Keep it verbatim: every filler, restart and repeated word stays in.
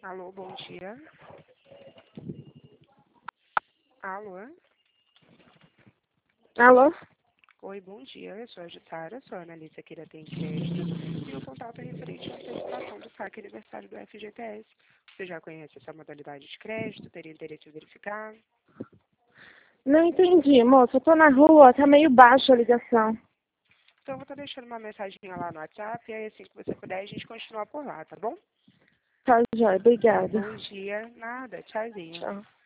Alô, bom dia. Alô? Alô? Oi, bom dia. Eu sou a Jussara, sou analista aqui da Tem Crédito. E o contato é referente à antecipação do saque aniversário do F G T S. Você já conhece essa modalidade de crédito? Teria interesse em verificar? Não entendi, moça. Eu tô na rua, tá meio baixa a ligação. Então, eu vou estar deixando uma mensagem lá no WhatsApp e aí, assim que você puder, a gente continua por lá, tá bom? Tá, joia. Obrigada. Bom dia. Nada. Tchauzinho. Tchau.